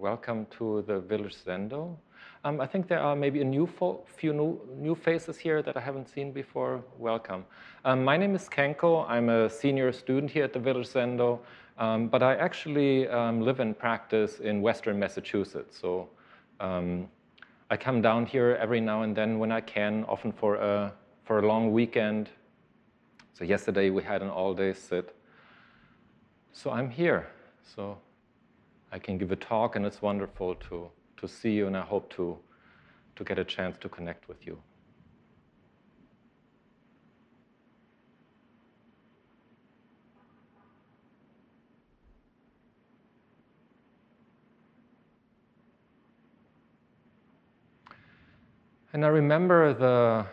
Welcome to the Village Zendo. I think there are maybe a few new faces here that I haven't seen before. Welcome. My name is Kenko. I'm a senior student here at the Village Zendo, but I actually live and practice in Western Massachusetts. So I come down here every now and then when I can, often for a long weekend. So yesterday we had an all-day sit. So I'm here. So I can give a talk, and it's wonderful to see you, and I hope to get a chance to connect with you. And I remember the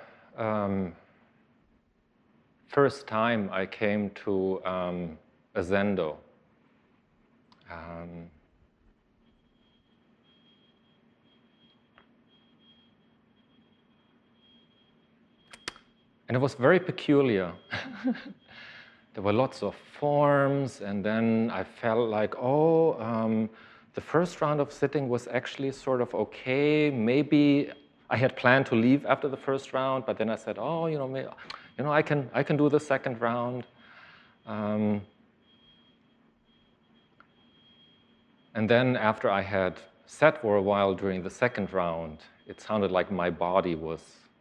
first time I came to a Zendo. And it was very peculiar. There were lots of forms, and then I felt like, the first round of sitting was actually sort of okay. Maybe I had planned to leave after the first round, but then I said, I can do the second round. And then after I had sat for a while during the second round, it sounded like my body was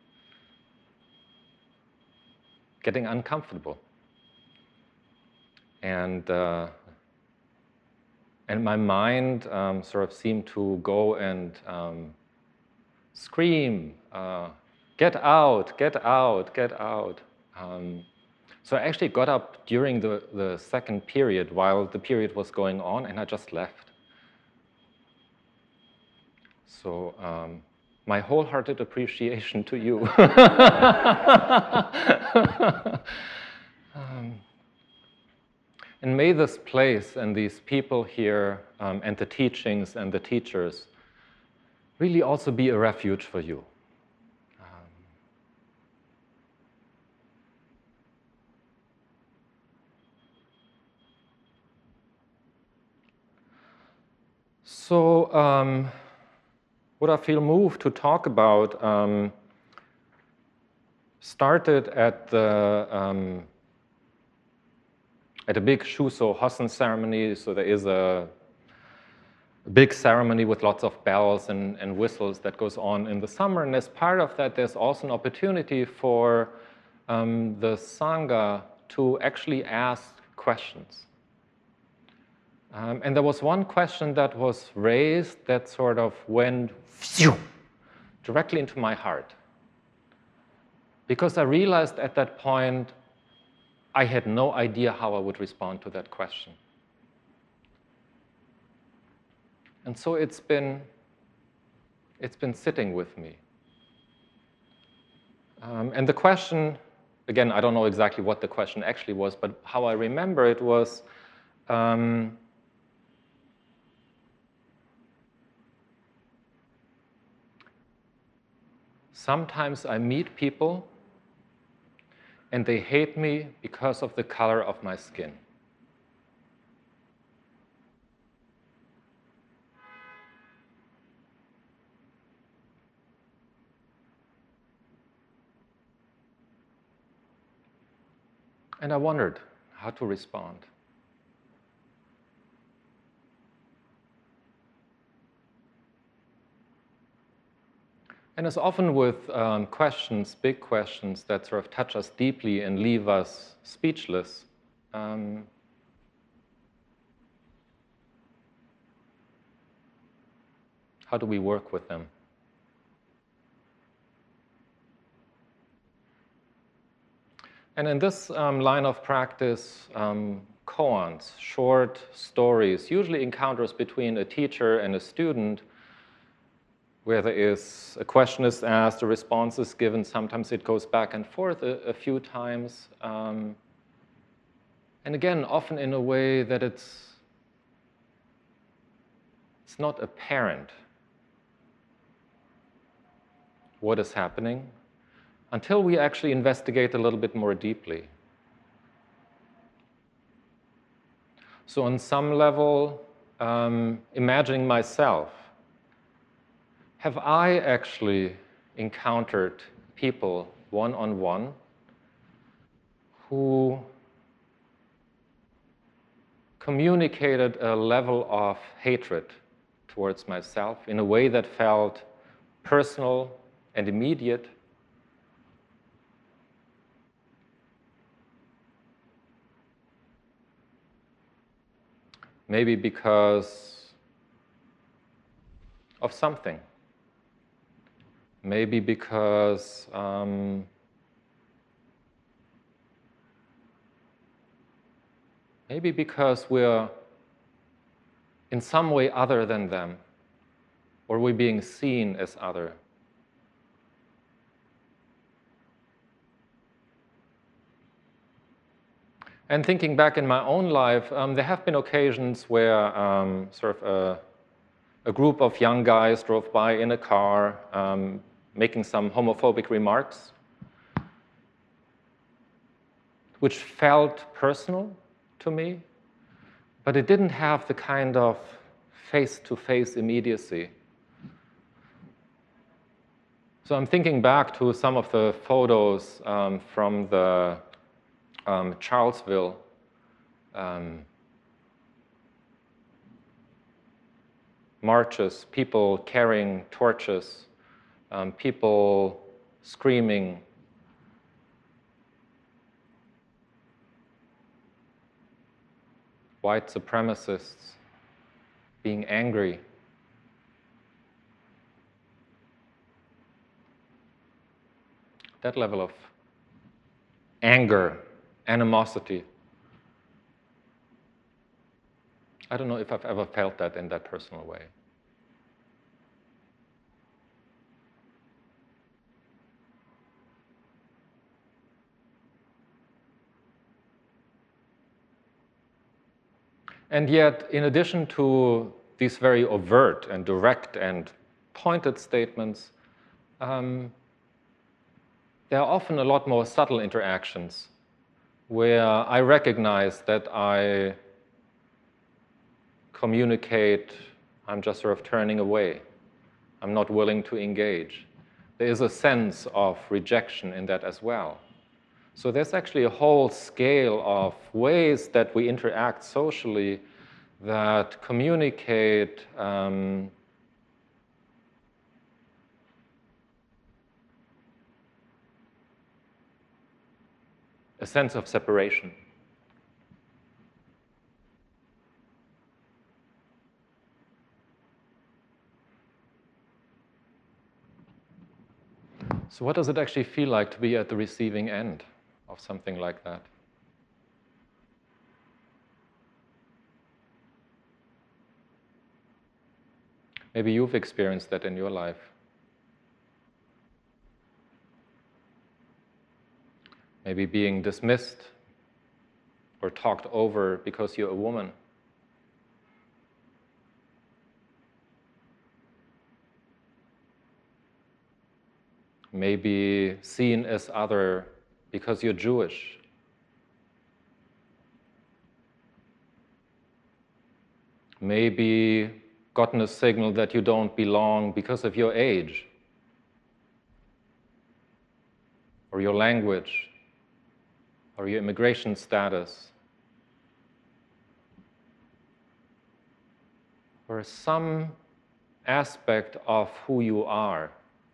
getting uncomfortable. And my mind sort of seemed to go and scream, get out, get out, get out. So I actually got up during the second period while the period was going on, and I just left. So my wholehearted appreciation to you. And may this place and these people here and the teachings and the teachers really also be a refuge for you. So what I feel moved to talk about started at a big Shuso Hossen ceremony. So there is a big ceremony with lots of bells and whistles that goes on in the summer. And as part of that, there's also an opportunity for the Sangha to actually ask questions. And there was one question that was raised that sort of went directly into my heart. Because I realized at that point, I had no idea how I would respond to that question. And so it's been sitting with me. And the question, again, I don't know exactly what the question actually was, but how I remember it was, sometimes I meet people and they hate me because of the color of my skin. And I wondered how to respond. And as often with questions, big questions that sort of touch us deeply and leave us speechless, how do we work with them? And in this line of practice, koans, short stories, usually encounters between a teacher and a student, where there is a question is asked, a response is given. Sometimes it goes back and forth a few times. And again, often in a way that it's not apparent what is happening until we actually investigate a little bit more deeply. So on some level, imagining myself, have I actually encountered people one-on-one who communicated a level of hatred towards myself in a way that felt personal and immediate? Maybe because of something. Maybe because we're in some way other than them, or we're being seen as other. And thinking back in my own life, there have been occasions where sort of a group of young guys drove by in a car, making some homophobic remarks, which felt personal to me, but it didn't have the kind of face-to-face immediacy. So I'm thinking back to some of the photos from the Charlottesville marches, people carrying torches, people screaming, white supremacists being angry. That level of anger, animosity. I don't know if I've ever felt that in that personal way. And yet, in addition to these very overt and direct and pointed statements, there are often a lot more subtle interactions where I recognize that I communicate, I'm just sort of turning away. I'm not willing to engage. There is a sense of rejection in that as well. So there's actually a whole scale of ways that we interact socially that communicate a sense of separation. So what does it actually feel like to be at the receiving end of something like that? Maybe you've experienced that in your life. Maybe being dismissed or talked over because you're a woman. Maybe seen as other because you're Jewish. Maybe gotten a signal that you don't belong because of your age or your language or your immigration status or some aspect of who you are.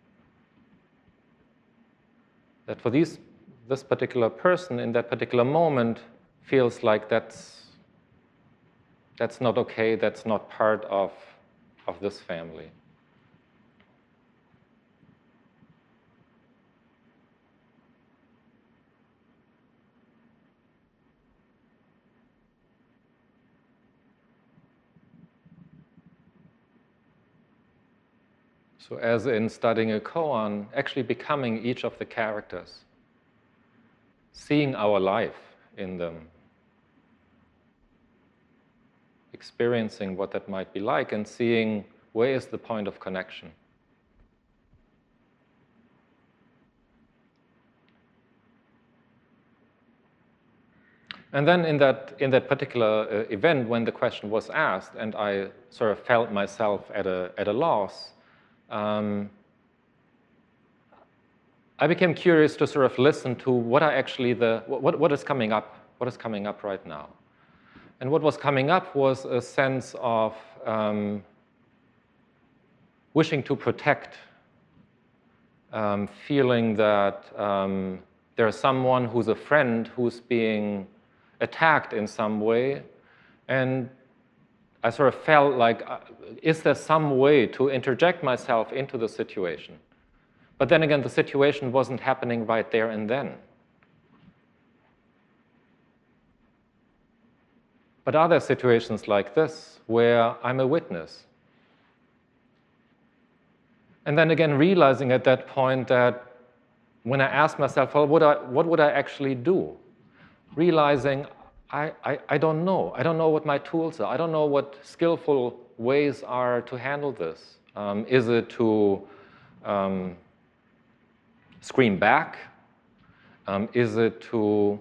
That for this particular person in that particular moment feels like that's not okay, that's not part of this family. So as in studying a koan, actually becoming each of the characters, seeing our life in them, experiencing what that might be like and seeing where is the point of connection. And then in that particular event, when the question was asked, and I sort of felt myself at a loss, I became curious to sort of listen to what are actually what is coming up, right now. And what was coming up was a sense of wishing to protect, feeling that there's someone who's a friend who's being attacked in some way, and I sort of felt like, is there some way to interject myself into the situation? But then again, the situation wasn't happening right there and then. But are there situations like this where I'm a witness? And then again, realizing at that point that when I asked myself, well, what would I actually do? Realizing I don't know. I don't know what my tools are. I don't know what skillful ways are to handle this. Is it to scream back? Is it to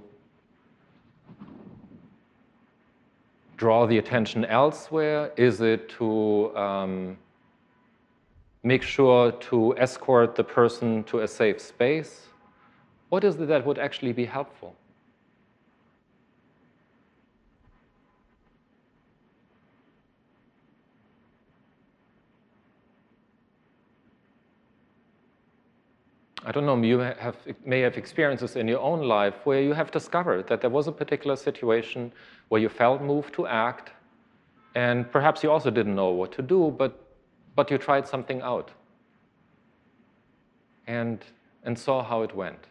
draw the attention elsewhere? Is it to make sure to escort the person to a safe space? What is it that would actually be helpful? I don't know, you may have experiences in your own life where you have discovered that there was a particular situation where you felt moved to act, and perhaps you also didn't know what to do, but you tried something out and saw how it went.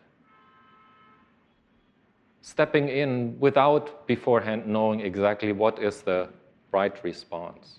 Stepping in without beforehand knowing exactly what is the right response.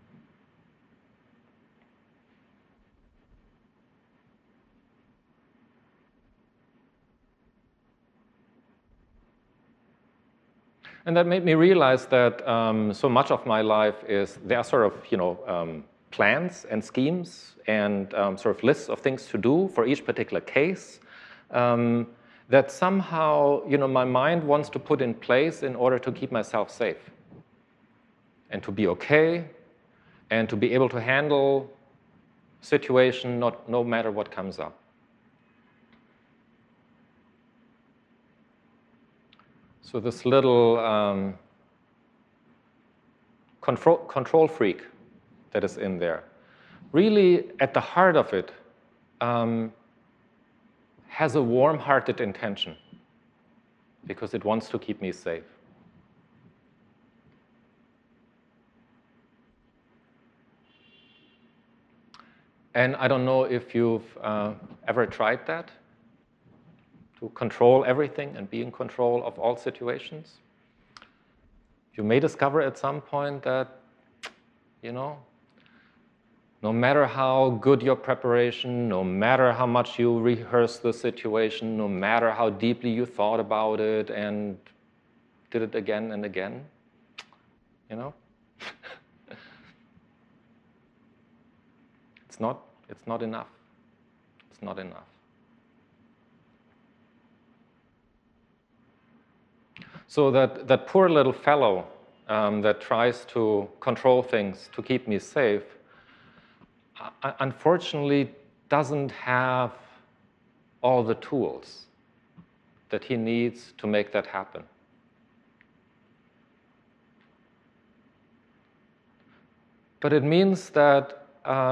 And that made me realize that so much of my life is, there are sort of, plans and schemes and sort of lists of things to do for each particular case that somehow, my mind wants to put in place in order to keep myself safe and to be okay and to be able to handle situation no matter what comes up. So this little control freak that is in there, really at the heart of it, has a warm-hearted intention because it wants to keep me safe. And I don't know if you've ever tried that, to control everything and be in control of all situations. You may discover at some point that, no matter how good your preparation, no matter how much you rehearse the situation, no matter how deeply you thought about it and did it again and again, it's not enough. It's not enough. So that poor little fellow that tries to control things to keep me safe, unfortunately doesn't have all the tools that he needs to make that happen. But it means that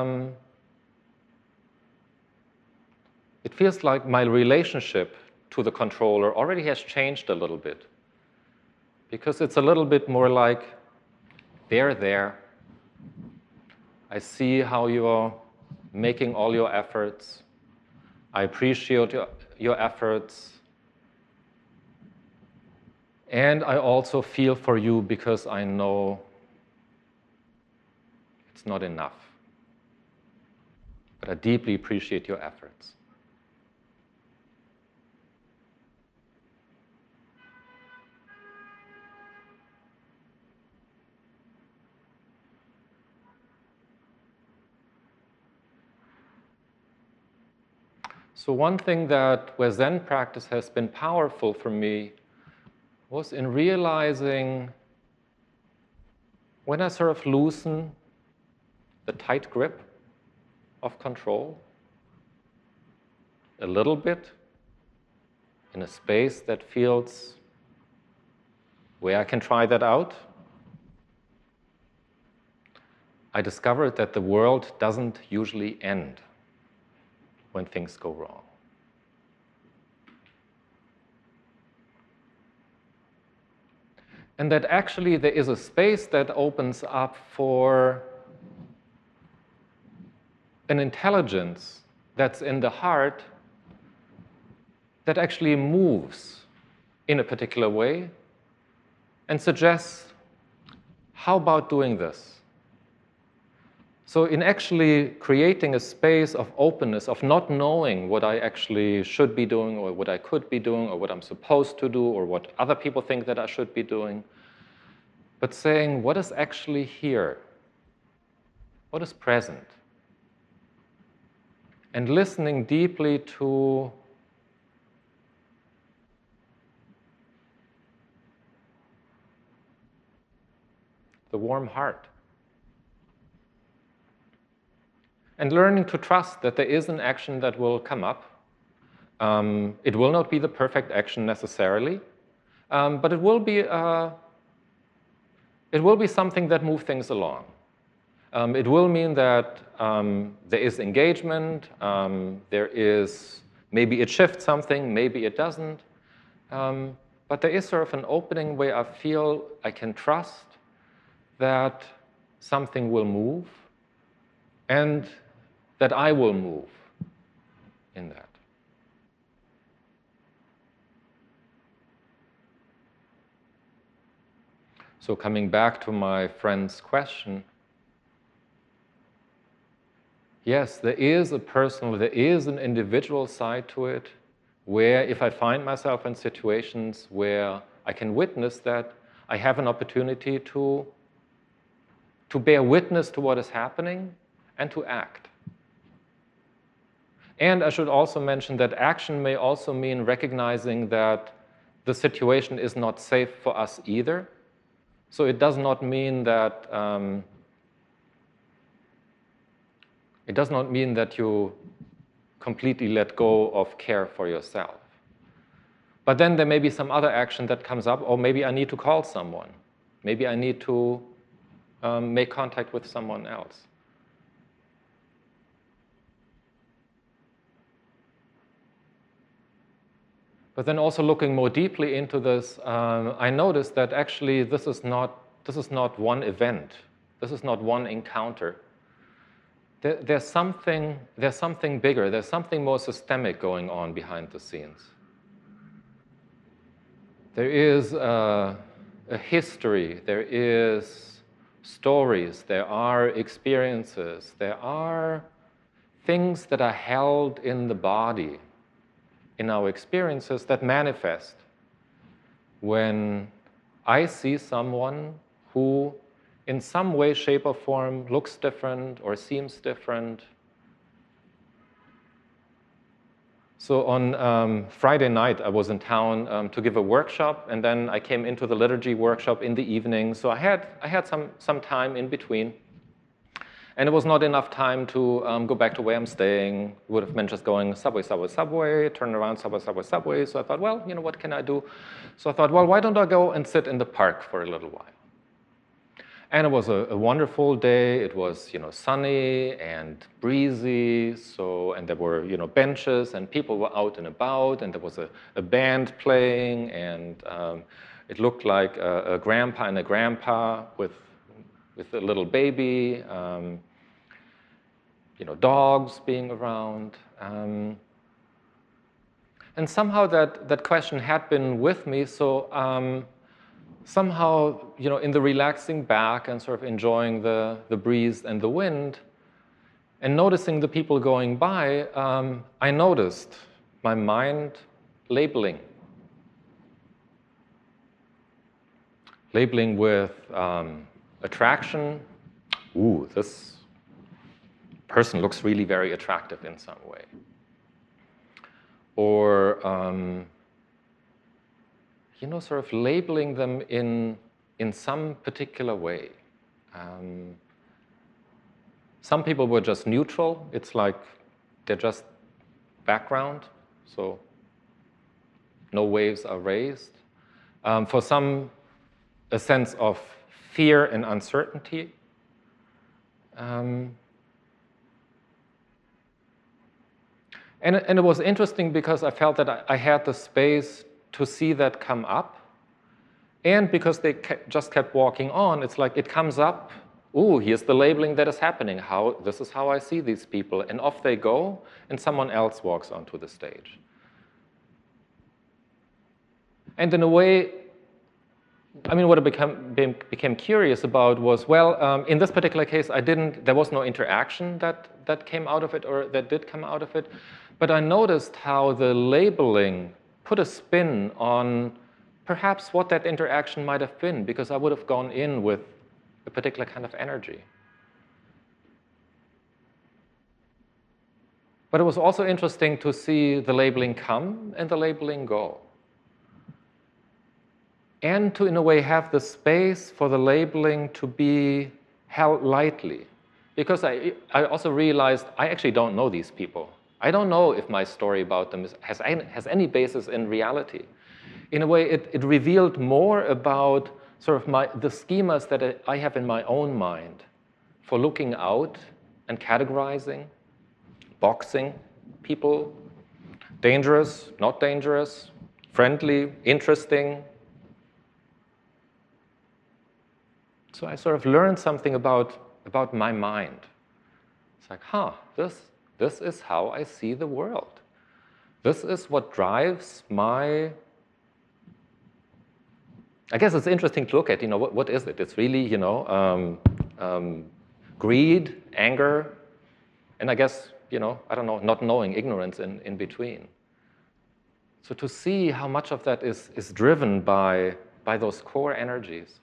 it feels like my relationship to the controller already has changed a little bit. Because it's a little bit more like, they're there. I see how you're making all your efforts. I appreciate your efforts. And I also feel for you because I know it's not enough. But I deeply appreciate your efforts. So one thing that where Zen practice has been powerful for me was in realizing when I sort of loosen the tight grip of control a little bit in a space that feels where I can try that out, I discovered that the world doesn't usually end when things go wrong. And that actually there is a space that opens up for an intelligence that's in the heart that actually moves in a particular way and suggests, how about doing this? So in actually creating a space of openness, of not knowing what I actually should be doing or what I could be doing or what I'm supposed to do or what other people think that I should be doing, but saying, what is actually here? What is present? And listening deeply to the warm heart. And learning to trust that there is an action that will come up. It will not be the perfect action necessarily, but it will be something that moves things along. It will mean that there is engagement, maybe it shifts something, maybe it doesn't, but there is sort of an opening where I feel I can trust that something will move and that I will move in that. So coming back to my friend's question, yes, there is a personal, there is an individual side to it, where if I find myself in situations where I can witness that, I have an opportunity to bear witness to what is happening and to act. And I should also mention that action may also mean recognizing that the situation is not safe for us either. So it does not mean that you completely let go of care for yourself. But then there may be some other action that comes up, or maybe I need to call someone. Maybe I need to make contact with someone else. But then also looking more deeply into this, I noticed that actually this is not one event. This is not one encounter. There's something bigger. There's something more systemic going on behind the scenes. There is a history. There is stories. There are experiences. There are things that are held in the body, in our experiences, that manifest when I see someone who in some way, shape, or form looks different or seems different. So on Friday night, I was in town to give a workshop, and then I came into the liturgy workshop in the evening. So I had some time in between. And it was not enough time to go back to where I'm staying. It would have meant just going subway, turn around, subway. So I thought, well, what can I do? So I thought, well, why don't I go and sit in the park for a little while? And it was a wonderful day. It was, sunny and breezy. And there were, benches, and people were out and about, and there was a band playing, and it looked like a grandpa and a grandpa with a little baby, dogs being around. And somehow that question had been with me, so somehow, in the relaxing back and sort of enjoying the breeze and the wind, and noticing the people going by, I noticed my mind labeling with attraction. Ooh, this person looks really very attractive in some way. Or, sort of labeling them in some particular way. Some people were just neutral. It's like they're just background, so no waves are raised. For some, a sense of fear and uncertainty. And it was interesting because I felt that I had the space to see that come up. And because they just kept walking on, it's like it comes up, ooh, here's the labeling that is happening. This is how I see these people. And off they go, and someone else walks onto the stage. And in a way, I mean, what I became curious about was, well, in this particular case, there was no interaction that came out of it or that did come out of it. But I noticed how the labeling put a spin on perhaps what that interaction might have been, because I would have gone in with a particular kind of energy. But it was also interesting to see the labeling come and the labeling go. And to, in a way, have the space for the labeling to be held lightly. Because I also realized I actually don't know these people. I don't know if my story about them has any basis in reality. In a way, it revealed more about sort of the schemas that I have in my own mind for looking out and categorizing, boxing people, dangerous, not dangerous, friendly, interesting. So I sort of learned something about my mind. It's like, this is how I see the world. This is what drives my... I guess it's interesting to look at, what is it? It's really, greed, anger, and I guess, I don't know, not knowing, ignorance in between. So to see how much of that is driven by those core energies.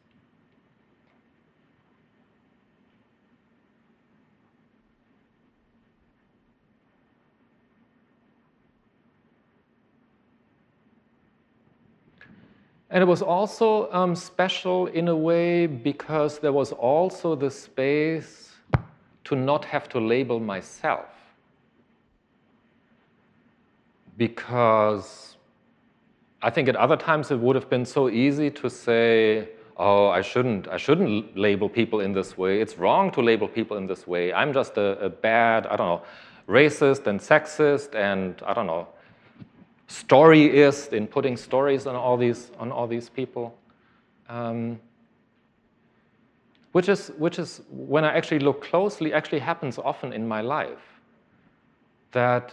And it was also special in a way because there was also the space to not have to label myself. Because I think at other times it would have been so easy to say, oh, I shouldn't label people in this way. It's wrong to label people in this way. I'm just a bad, I don't know, racist and sexist and, I don't know, storyist in putting stories on all these people, which is when I actually look closely, actually happens often in my life. That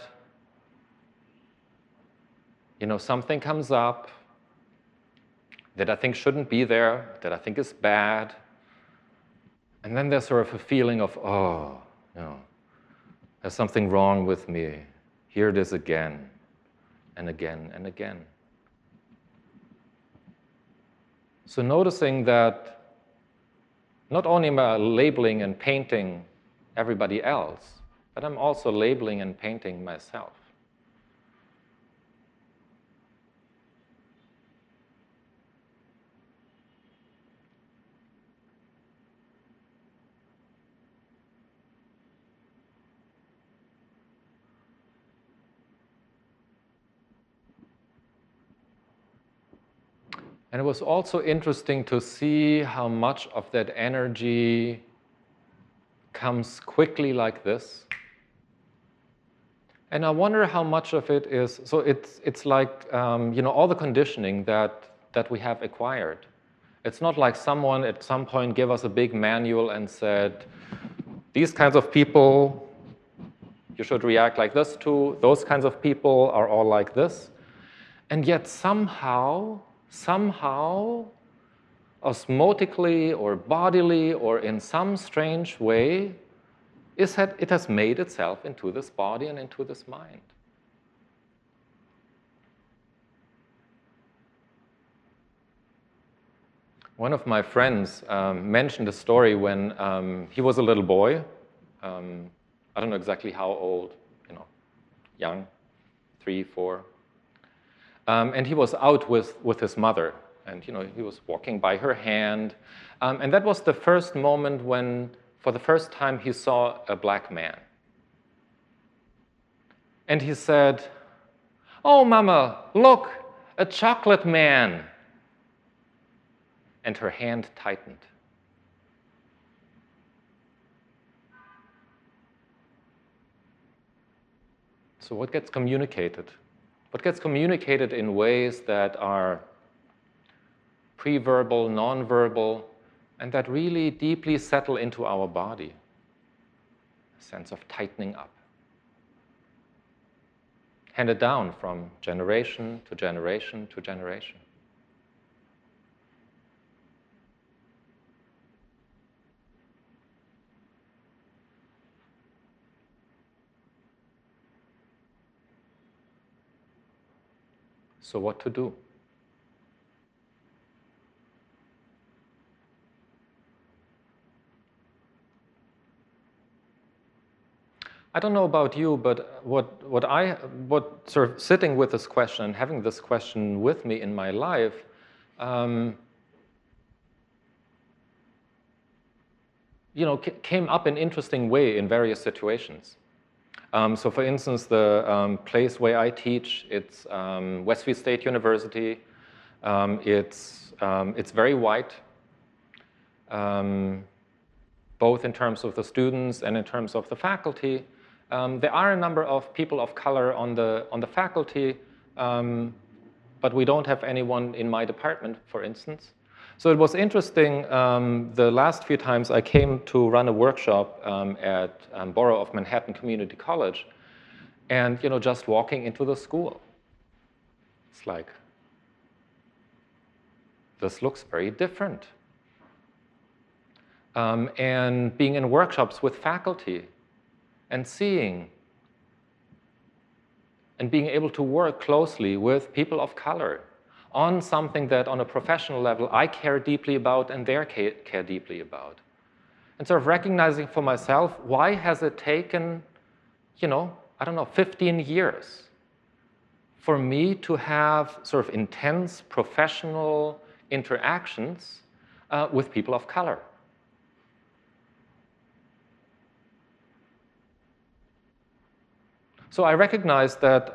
something comes up that I think shouldn't be there, that I think is bad, and then there's sort of a feeling of, oh, there's something wrong with me. Here it is again. And again and again. So noticing that not only am I labeling and painting everybody else, but I'm also labeling and painting myself. And it was also interesting to see how much of that energy comes quickly like this. And I wonder how much of it is, so it's like, all the conditioning that we have acquired. It's not like someone at some point gave us a big manual and said, these kinds of people you should react like this to, those kinds of people are all like this. And yet somehow, osmotically or bodily or in some strange way, it has made itself into this body and into this mind. One of my friends mentioned a story when he was a little boy. I don't know exactly how old, young, 3, 4. And he was out with his mother. And he was walking by her hand. And that was the first moment when, for the first time, he saw a black man. And he said, "Oh, Mama, look, a chocolate man." And her hand tightened. So what gets communicated? What gets communicated in ways that are pre-verbal, non-verbal, and that really deeply settle into our body? A sense of tightening up. Handed down from generation to generation to generation. So what to do? I don't know about you, but what sort of sitting with this question and having this question with me in my life, came up in an interesting way in various situations. So for instance, the place where I teach, it's Westview State University. It's very white, both in terms of the students and in terms of the faculty. There are a number of people of color on the faculty, but we don't have anyone in my department, for instance. So it was interesting, the last few times I came to run a workshop at Borough of Manhattan Community College, and just walking into the school. It's like, this looks very different. And being in workshops with faculty and seeing and being able to work closely with people of color on something that on a professional level I care deeply about and they care deeply about. And sort of recognizing for myself, why has it taken, 15 years for me to have sort of intense professional interactions with people of color? So I recognize that,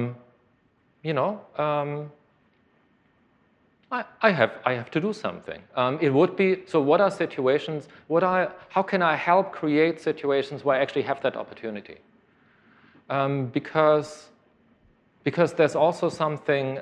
I have to do something. It would be, so what are situations, how can I help create situations where I actually have that opportunity? Because there's also something,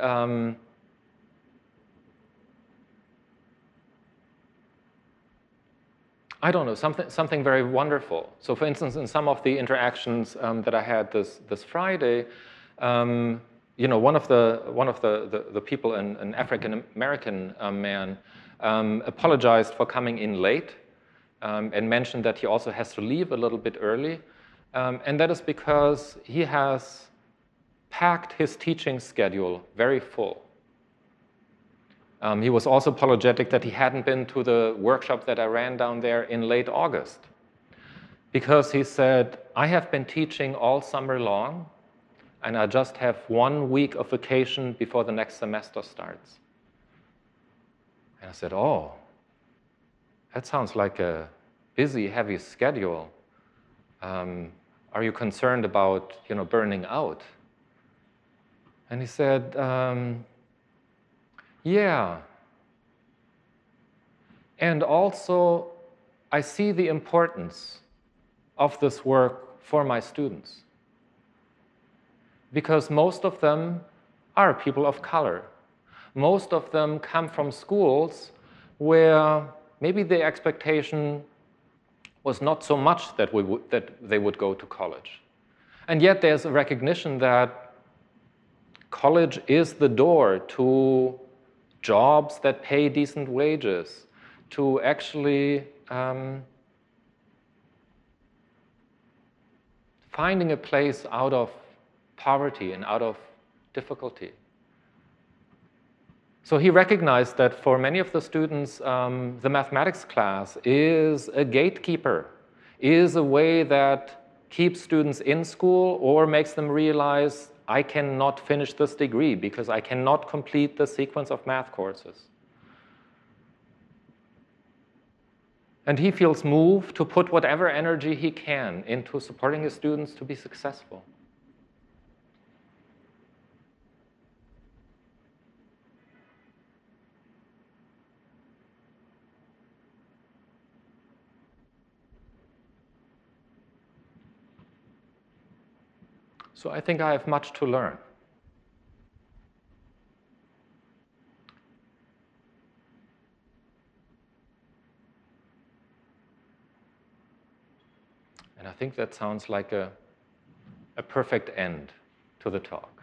I don't know, something very wonderful. So for instance, in some of the interactions that I had this Friday, one of the people, an African-American man, apologized for coming in late and mentioned that he also has to leave a little bit early. And that is because he has packed his teaching schedule very full. He was also apologetic that he hadn't been to the workshop that I ran down there in late August. Because he said, I have been teaching all summer long, and I just have 1 week of vacation before the next semester starts. And I said, oh, that sounds like a busy, heavy schedule. Are you concerned about, burning out? And he said, yeah. And also, I see the importance of this work for my students. Because most of them are people of color. Most of them come from schools where maybe the expectation was not so much that they would go to college. And yet there's a recognition that college is the door to jobs that pay decent wages, to actually finding a place out of poverty and out of difficulty. So he recognized that for many of the students, the mathematics class is a gatekeeper, is a way that keeps students in school or makes them realize, I cannot finish this degree because I cannot complete the sequence of math courses. And he feels moved to put whatever energy he can into supporting his students to be successful. So I think I have much to learn. And I think that sounds like a perfect end to the talk.